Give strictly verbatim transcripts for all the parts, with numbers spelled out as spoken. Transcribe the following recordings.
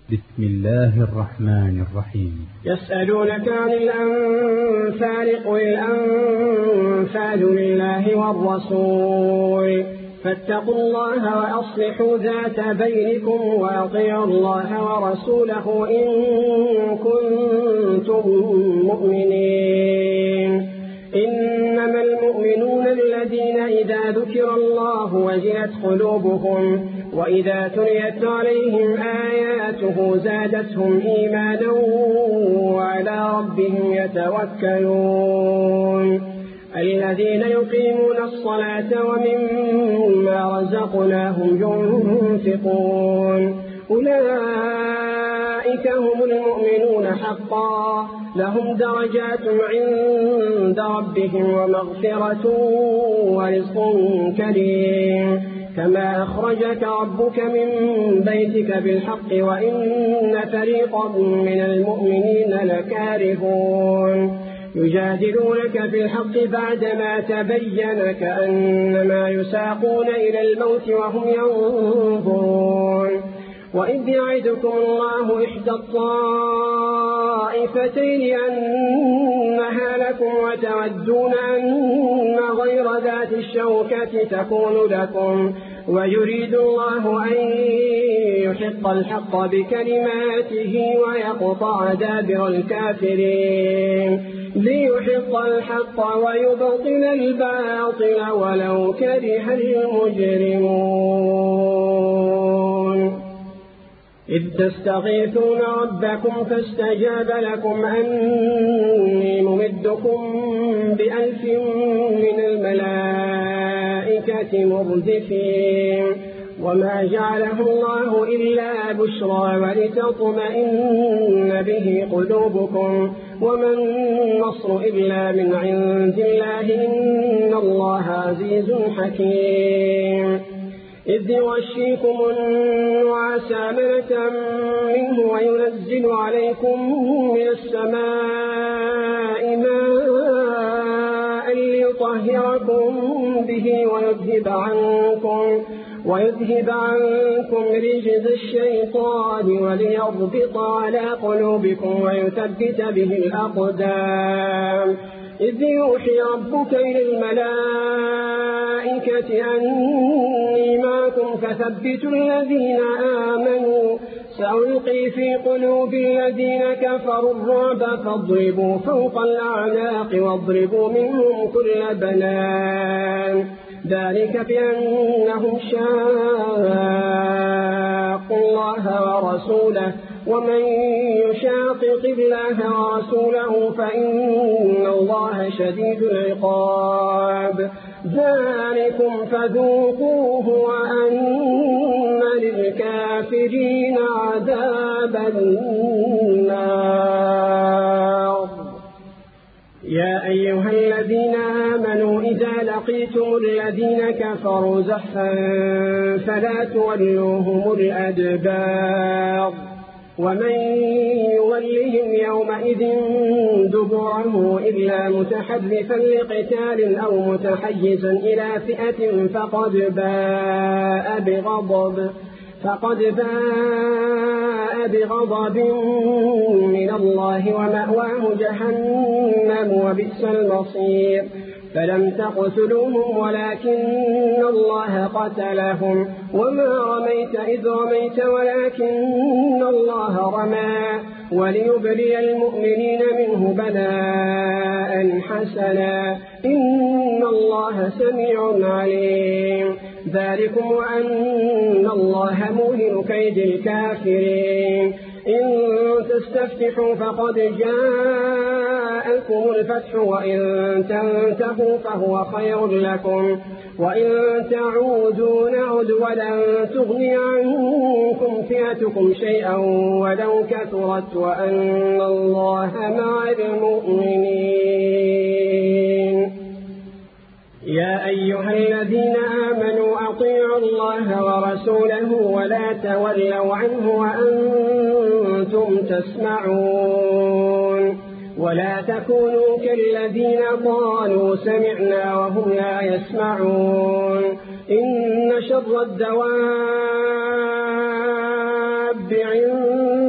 بسم الله الرحمن الرحيم. يسألونك عن الأنفال قل الأنفال لله والرسول فاتقوا الله وأصلحوا ذات بينكم وأطيعوا الله ورسوله إن كنتم مؤمنين. إنما المؤمنون الذين إذا ذكر الله وجلت قلوبهم وإذا تليت عليهم آياته زادتهم إيمانا وعلى ربهم يتوكلون. الذين يقيمون الصلاة ومما رزقناهم ينفقون أولئك هم المؤمنون حقا لهم درجات عند ربهم ومغفرة ورزق كريم. كما أخرجك ربك من بيتك بالحق وإن فريقا من المؤمنين لكارهون يجادلونك في الحق بعدما تبين كأنما يساقون إلى الموت وهم ينظرون. وإذ يعدكم الله إحدى الطائفتين أنها لكم وتودون أن غير ذات الشوكة تكون لكم ويريد الله أن يحق الحق بكلماته ويقطع دابر الكافرين ليحق الحق ويبطل الباطل ولو كره المجرمون. إذ تستغيثون ربكم فاستجاب لكم أني ممدكم بألف من الملائكة مردفين وما جعله الله إلا بشرى ولتطمئن به قلوبكم وما النصر إلا من عند الله إن الله عزيز حكيم. إذ يغشيكم النعاس أمنة منه وينزل عليكم من السماء ماء ليطهركم به ويذهب عنكم ويذهب عنكم رجز الشيطان وليربط على قلوبكم ويثبت به الأقدام. إذ يوحي ربك إلى الملائكة أني معكم فثبتوا الذين آمنوا سألقي في قلوب الذين كفروا الرعب فاضربوا فوق الأعناق واضربوا منهم كل بنان ذلك بأنهم شاقوا الله ورسوله ومن يشاقق الله ورسوله فإن الله شديد العقاب. ذلكم فذوقوه وأن للكافرين عذاب النار. يا أيها الذين آمنوا إذا لقيتم الذين كفروا زحفا فلا تولوهم الأدبار ومن يولهم يومئذ دبره إلا متحرفا لقتال أو متحيزا إلى فئة فقد باء بغضب فقد باء بغضب من الله ومأواه جهنم وبئس المصير. فلم تقتلوهم ولكن الله قتلهم وما رميت إذ رميت ولكن الله رمى وليبلي المؤمنين منه بلاء حسنا إن الله سميع عليم. ذلكم وأن الله موهن كيد الكافرين. إن تستفتحوا فقد جاءكم الفتح وإن تنتهوا فهو خير لكم وإن تعودوا نعد ولن تغني عنكم فئتكم شيئا ولو كثرت وأن الله مع المؤمنين. يا أيها الذين آمنوا أطيعوا الله ورسوله ولا تولوا عنه وأنتم تسمعون. ولا تكونوا كالذين قالوا سمعنا وهم لا يسمعون. إن شر الدواب عند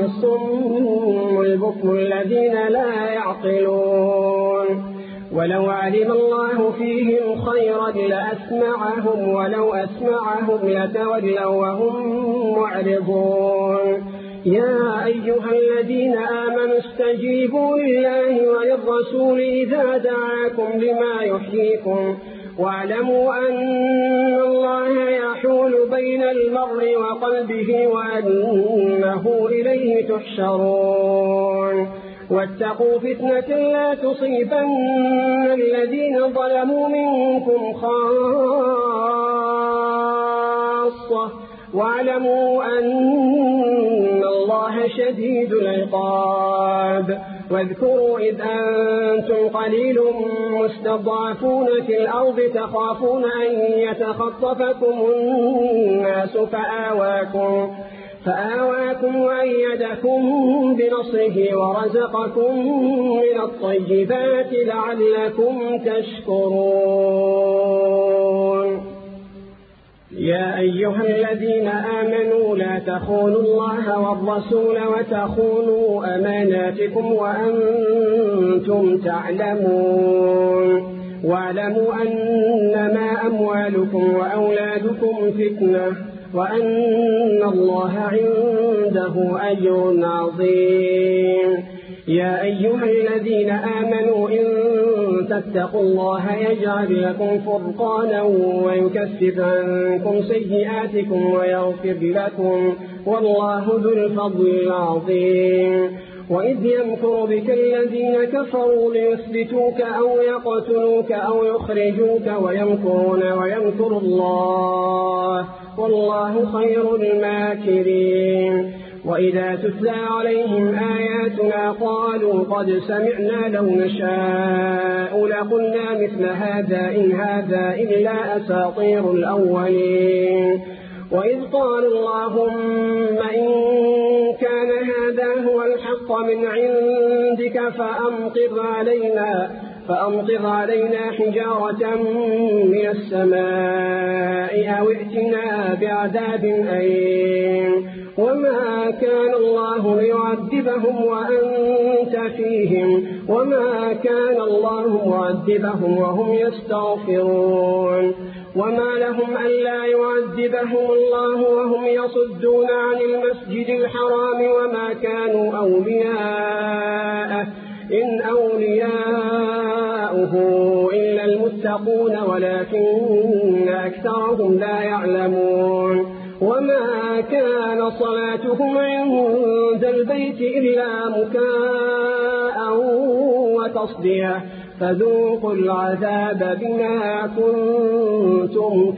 الصم البكم الذين لا يعقلون ولو علم الله فيهم خيرا لأسمعهم ولو أسمعهم لتولوا وهم معرضون يا أيها الذين آمنوا استجيبوا لله وللرسول إذا دعاكم لما يحييكم واعلموا أن الله يحول بين المرء وقلبه وأنه إليه تحشرون واتقوا فتنة لا تصيبن الذين ظلموا منكم خاصة واعلموا أن الله شديد العقاب واذكروا إذ أنتم قليل مستضعفون في الأرض تخافون أن يتخطفكم الناس فآواكم فآواكم وأيدكم بنصره ورزقكم من الطيبات لعلكم تشكرون يا أيها الذين آمنوا لا تخونوا الله والرسول وتخونوا أماناتكم وأنتم تعلمون واعلموا أنما أموالكم وأولادكم فتنة وأن الله عنده أجر عظيم يا أيها الذين آمنوا إن تتقوا الله يجعل لكم فرقانا ويكفر عنكم سيئاتكم ويغفر لكم والله ذو الفضل العظيم وإذ يمكر بك الذين كفروا ليثبتوك أو يقتلوك أو يخرجوك ويمكرون ويمكر الله والله خير الماكرين وإذا تتلى عليهم آياتنا قالوا قد سمعنا لو نشاء لقلنا مثل هذا إن هذا إلا أساطير الأولين وإذ قالوا اللهم إن كان هذا هو الحق من عندك فأمطر علينا فأمطر علينا حجارة من السماء أو ائتنا بعذاب أليم وما كان الله ليعذبهم وأنت فيهم وما كان الله معذبهم وهم يستغفرون وما لهم ألا يعذبهم الله وهم يصدون عن المسجد الحرام وما كانوا أولياءه إن أولياؤه إلا المتقون ولكن أكثرهم لا يعلمون وما كان صلاتهم عند البيت إلا مكاء وتصدية فذوقوا العذاب بما كنتم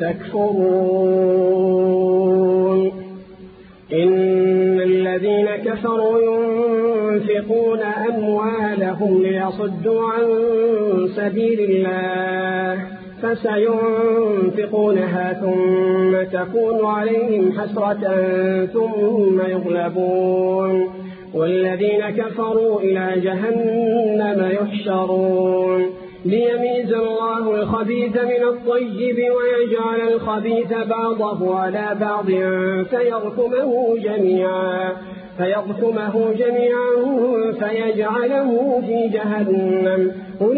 تكفرون إن الذين كفروا ينفقون أموالهم ليصدوا عن سبيل الله فسينفقونها ثم تكون عليهم حسرة ثم يغلبون والذين كفروا إلى جهنم يحشرون ليميز الله الخبيث من الطيب ويجعل الخبيث بعضه على بعض فيركمه جميعا فيركمه جميعا فيجعله في جهنم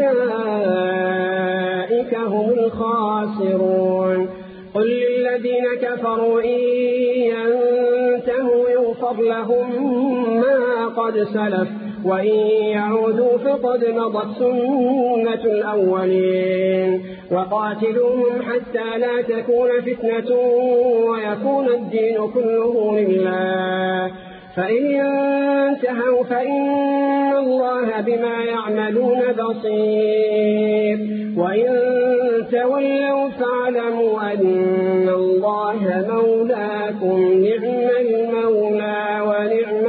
أولئك هم الخاسرون قل للذين كفروا إن ينتهوا يغفر لهم ما قد سلف وإن يعودوا فقد مضت سنة الأولين وقاتلوهم حتى لا تكون فتنة ويكون الدين كله لله فإن ينتهوا فإن الله بما يعملون بصير وإن تولوا فاعلموا أن الله مولاكم نعم المولى ونعم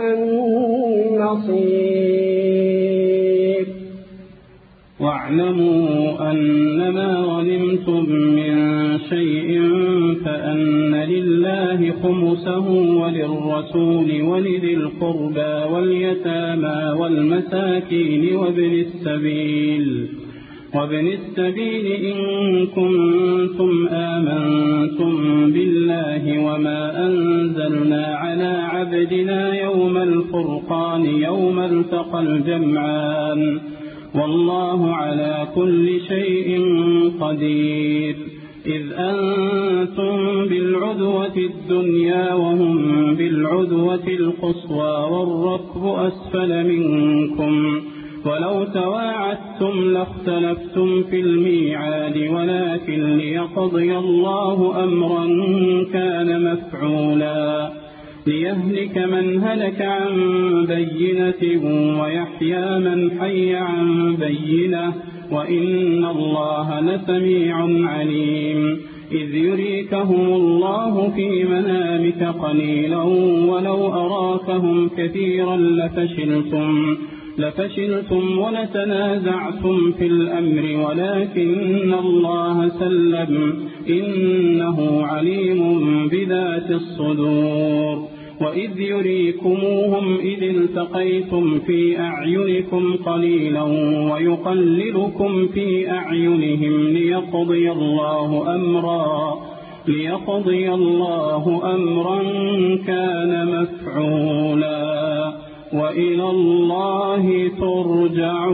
النصير واعلموا أنما غنمتم من شيء فأن لله خمسه وللرسول ولذي القربى واليتامى والمساكين وابن السبيل وابن السبيل إن كنتم آمنتم بالله وما أنزلنا على عبدنا يوم الفرقان يوم التقى الجمعان والله على كل شيء قدير. إذ أنتم بالعدوة الدنيا وهم بالعدوة القصوى والركب أسفل منكم ولو تواعدتم لاختلفتم في الميعاد ولكن ليقضي الله أمرا كان مفعولا ليهلك من هلك عن بينة ويحيى من حي عن بينة وإن الله لسميع عليم. إذ يريكهم الله في منامك قليلا ولو أراكهم كثيرا لفشلتم لفشلتم ولتنازعتم في الأمر ولكن الله سلم إنه عليم بذات الصدور. وإذ يريكموهم إذ التقيتم في أعينكم قليلا ويقللكم في أعينهم ليقضي الله أمرا ليقضي الله أمرا كان مفعولا وإلى الله ترجع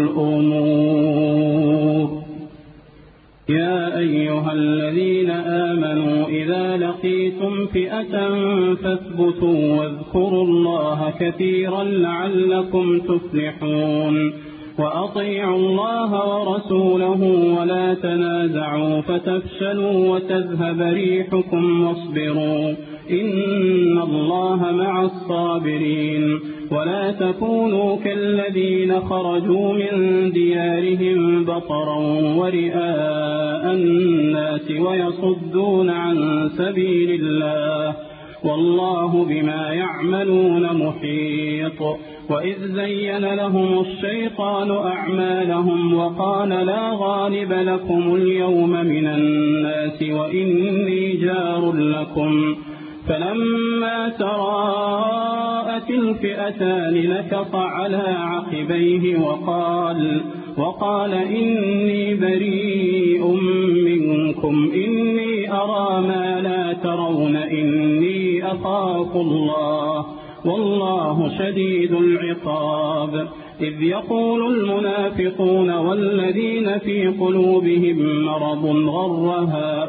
الأمور. يا أيها الذين آمنوا إذا لقيتم فئة فاثبتوا واذكروا الله كثيرا لعلكم تفلحون. وأطيعوا الله ورسوله ولا تنازعوا فتفشلوا وتذهب ريحكم واصبروا إن الله مع الصابرين. ولا تكونوا كالذين خرجوا من ديارهم بطرا ورئاء الناس ويصدون عن سبيل الله والله بما يعملون محيط. وإذ زين لهم الشيطان أعمالهم وقال لا غالب لكم اليوم من الناس وإني جار لكم فلما تراءت الفئتان نكص على عقبيه وقال وقال إني بريء منكم إني أرى ما لا ترون إني أخاف الله والله شديد العقاب. إذ يقول المنافقون والذين في قلوبهم مرض غر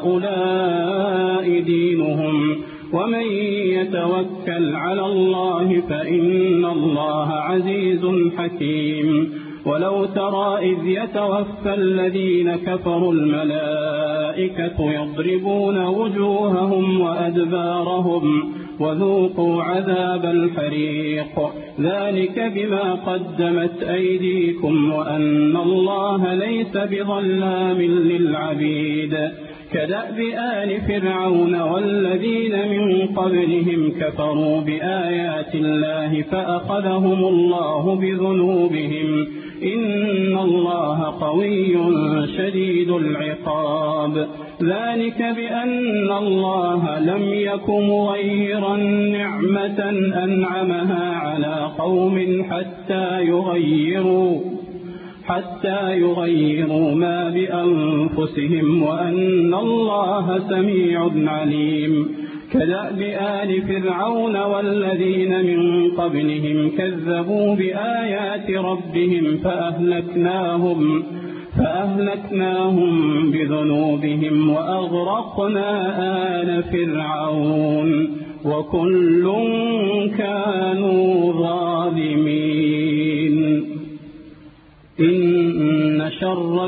هؤلاء دينهم ومن يتوكل على الله فإن الله عزيز حكيم. ولو ترى إذ يتوفى الذين كفروا الملائكة يضربون وجوههم وأدبارهم وذوقوا عذاب الحريق ذلك بما قدمت أيديكم وأن الله ليس بظلام للعبيد. كدأب آل فرعون والذين من قبلهم كفروا بآيات الله فأخذهم الله بذنوبهم إن الله قوي شديد العقاب. ذلك بأن الله لم يك مغيرا نعمة أنعمها على قوم حتى يغيروا حتى يغيروا ما بأنفسهم وأن الله سميع عليم. كدأب آل فرعون والذين من قبلهم كذبوا بآيات ربهم فأهلكناهم فأهلكناهم بذنوبهم وأغرقنا آل فرعون وكل كانوا ظالمين. إن شر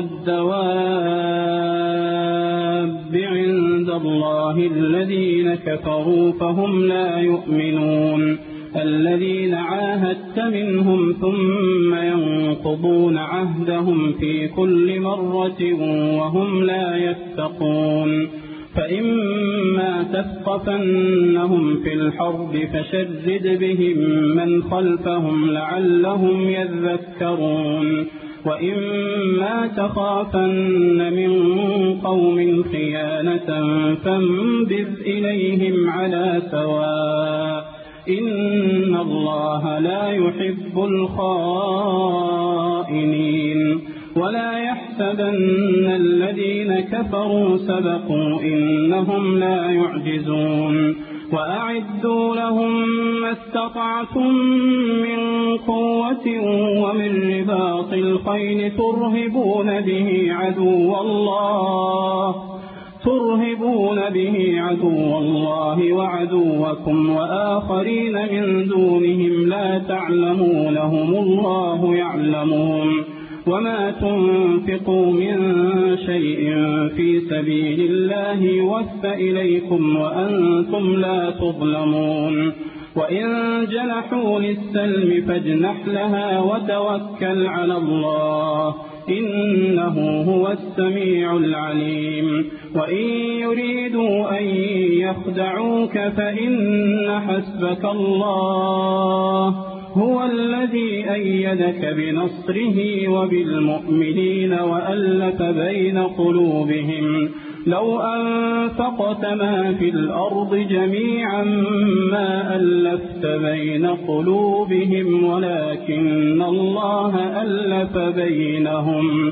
الدواب عند الله الذين كفروا فهم لا يؤمنون الذين عاهدت منهم ثم ينقضون عهدهم في كل مرة وهم لا يتقون. فإما تثقفنهم في الحرب فشرد بهم من خلفهم لعلهم يذكرون. وإما تخافن من قوم خيانة فانبذ إليهم على سواء إن الله لا يحب الخائنين. ولا يحسبن الذين كفروا سبقوا إنهم لا يعجزون وأعدوا لهم ما استطعتم من قوة ومن رباط الخيل ترهبون به عدو الله ترهبون به عدو الله وعدوكم وآخرين من دونهم لا تعلمونهم الله يعلمون وما تنفقوا من شيء في سبيل الله يوفى إليكم وأنتم لا تظلمون وإن جنحوا للسلم فاجنح لها وتوكل على الله إنه هو السميع العليم وإن يريدوا أن يخدعوك فإن حسبك الله هو الذي أيدك بنصره وبالمؤمنين وألف بين قلوبهم لو أنفقت ما في الأرض جميعا ما ألفت بين قلوبهم ولكن الله ألف بينهم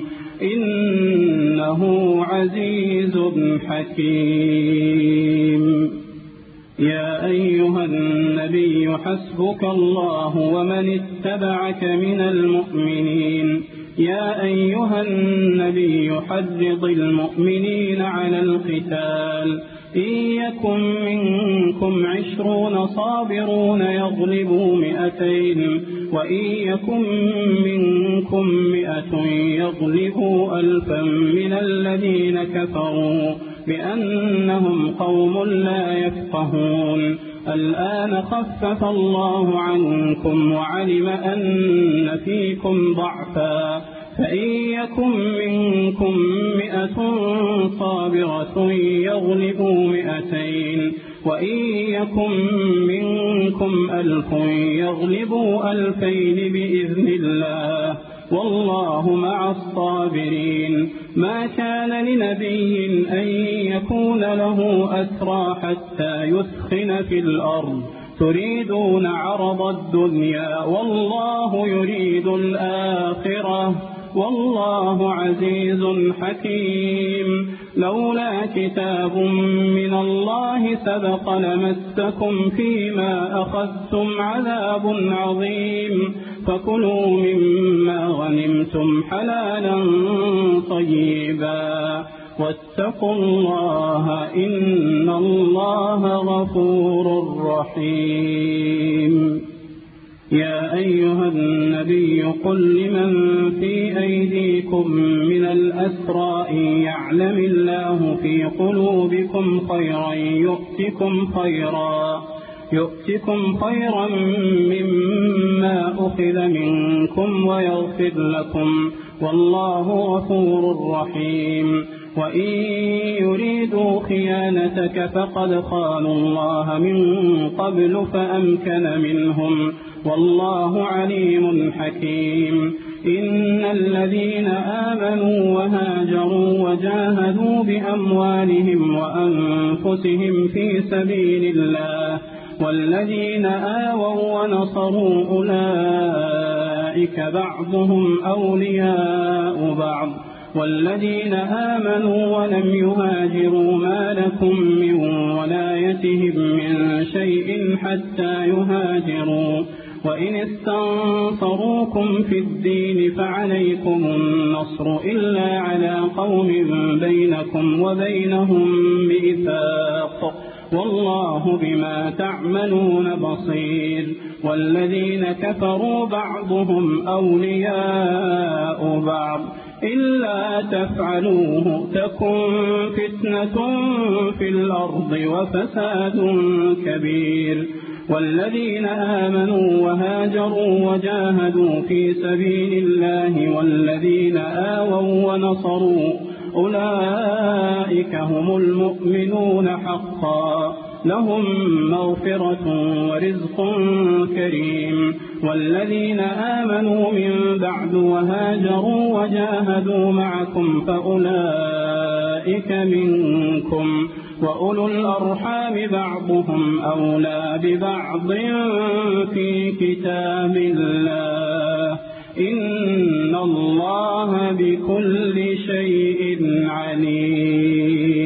إنه عزيز حكيم. يا أيها النبي حسبك الله ومن اتبعك من المؤمنين يا أيها النبي حرض المؤمنين على القتال إن يكن منكم عشرون صابرون يغلبوا مئتين وإن يكن منكم مئة يغلبوا ألفا من الذين كفروا بأنهم قوم لا يفقهون الآن خفف الله عنكم وعلم أن فيكم ضعفا فإن يكن منكم مئة صابرة يغلبوا مئتين وإن يكن منكم ألف يغلبوا ألفين بإذن الله والله مع الصابرين ما كان لنبي أن يكون له أسرى حتى يثخن في الأرض تريدون عرض الدنيا والله يريد الآخرة والله عزيز حكيم لولا كتاب من الله سبق لمسكم فيما أخذتم عذاب عظيم فكلوا مما غنمتم حلالا طيبا واتقوا الله إن الله غفور رحيم. يا أيها النبي قل لمن في أيديكم من الأسرى إن يعلم الله في قلوبكم خيرا يؤتكم خيرا يؤتكم خيرا مما أخذ منكم ويغفر لكم والله غفور رحيم. وإن يريدوا خيانتك فقد خانوا الله من قبل فأمكن منهم والله عليم حكيم. إن الذين آمنوا وهاجروا وجاهدوا بأموالهم وأنفسهم في سبيل الله والذين آووا ونصروا أولئك بعضهم أولياء بعض والذين آمنوا ولم يهاجروا ما لكم من ولايتهم من شيء حتى يهاجروا وإن استنصروكم في الدين فعليكم النصر إلا على قوم بينكم وبينهم ميثاق والله بما تعملون بصير. والذين كفروا بعضهم أولياء بعض إلا تفعلوه تكن فتنة في الأرض وفساد كبير. والذين آمنوا وهاجروا وجاهدوا في سبيل الله والذين آووا ونصروا أولئك هم المؤمنون حقا لهم مغفرة ورزق كريم. والذين آمنوا من بعد وهاجروا وجاهدوا معكم فأولئك منكم وأولو الأرحام بعضهم أولى ببعض في كتاب الله إن الله بكل شيء عليم.